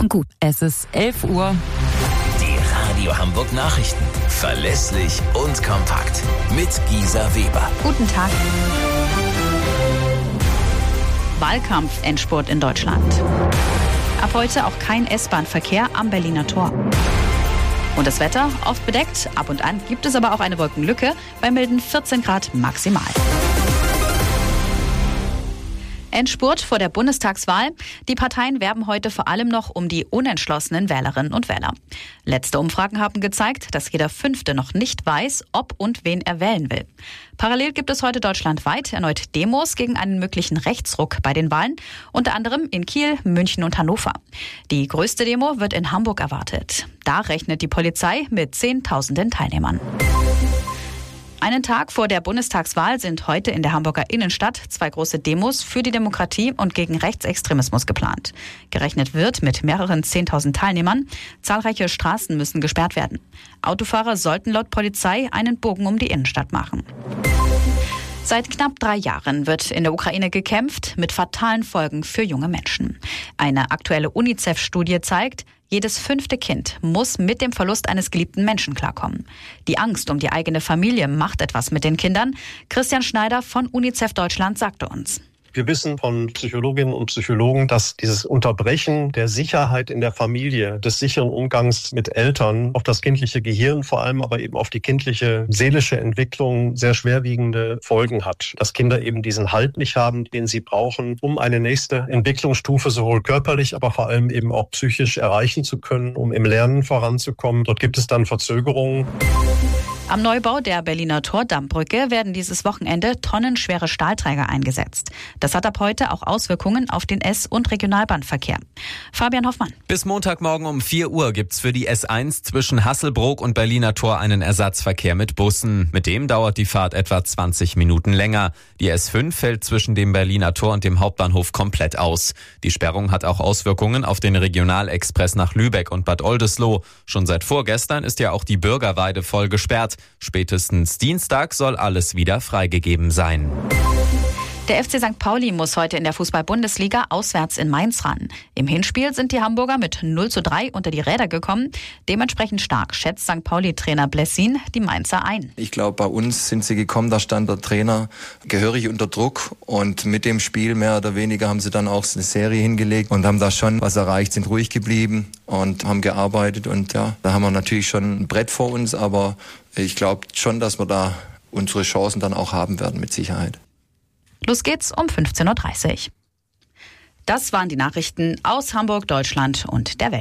Wochen gut. Es ist 11 Uhr. Die Radio Hamburg Nachrichten. Verlässlich und kompakt. Mit Gisa Weber. Guten Tag. Wahlkampf-Endspurt in Deutschland. Ab heute auch kein S-Bahn-Verkehr am Berliner Tor. Und das Wetter oft bedeckt, ab und an gibt es aber auch eine Wolkenlücke bei milden 14 Grad maximal. Endspurt vor der Bundestagswahl. Die Parteien werben heute vor allem noch um die unentschlossenen Wählerinnen und Wähler. Letzte Umfragen haben gezeigt, dass jeder Fünfte noch nicht weiß, ob und wen er wählen will. Parallel gibt es heute deutschlandweit erneut Demos gegen einen möglichen Rechtsruck bei den Wahlen, unter anderem in Kiel, München und Hannover. Die größte Demo wird in Hamburg erwartet. Da rechnet die Polizei mit Zehntausenden Teilnehmern. Einen Tag vor der Bundestagswahl sind heute in der Hamburger Innenstadt 2 große Demos für die Demokratie und gegen Rechtsextremismus geplant. Gerechnet wird mit mehreren 10.000 Teilnehmern. Zahlreiche Straßen müssen gesperrt werden. Autofahrer sollten laut Polizei einen Bogen um die Innenstadt machen. Seit knapp 3 Jahren wird in der Ukraine gekämpft, mit fatalen Folgen für junge Menschen. Eine aktuelle UNICEF-Studie zeigt, jedes 5. Kind muss mit dem Verlust eines geliebten Menschen klarkommen. Die Angst um die eigene Familie macht etwas mit den Kindern. Christian Schneider von UNICEF Deutschland sagte uns: Wir wissen von Psychologinnen und Psychologen, dass dieses Unterbrechen der Sicherheit in der Familie, des sicheren Umgangs mit Eltern auf das kindliche Gehirn, vor allem aber eben auf die kindliche seelische Entwicklung sehr schwerwiegende Folgen hat. Dass Kinder eben diesen Halt nicht haben, den sie brauchen, um eine nächste Entwicklungsstufe sowohl körperlich, aber vor allem eben auch psychisch erreichen zu können, um im Lernen voranzukommen. Dort gibt es dann Verzögerungen. Am Neubau der Berliner Tor-Dammbrücke werden dieses Wochenende tonnenschwere Stahlträger eingesetzt. Das hat ab heute auch Auswirkungen auf den S- und Regionalbahnverkehr. Fabian Hoffmann. Bis Montagmorgen um 4 Uhr gibt's für die S1 zwischen Hasselbrook und Berliner Tor einen Ersatzverkehr mit Bussen. Mit dem dauert die Fahrt etwa 20 Minuten länger. Die S5 fällt zwischen dem Berliner Tor und dem Hauptbahnhof komplett aus. Die Sperrung hat auch Auswirkungen auf den Regionalexpress nach Lübeck und Bad Oldesloe. Schon seit vorgestern ist ja auch die Bürgerweide voll gesperrt. Spätestens Dienstag soll alles wieder freigegeben sein. Der FC St. Pauli muss heute in der Fußball-Bundesliga auswärts in Mainz ran. Im Hinspiel sind die Hamburger mit 0:3 unter die Räder gekommen. Dementsprechend stark schätzt St. Pauli-Trainer Blessin die Mainzer ein. Ich glaube, bei uns sind sie gekommen, da stand der Trainer gehörig unter Druck. Und mit dem Spiel mehr oder weniger haben sie dann auch eine Serie hingelegt und haben da schon was erreicht, sind ruhig geblieben und haben gearbeitet. Und ja, da haben wir natürlich schon ein Brett vor uns, aber ich glaube schon, dass wir da unsere Chancen dann auch haben werden, mit Sicherheit. Los geht's um 15:30 Uhr. Das waren die Nachrichten aus Hamburg, Deutschland und der Welt.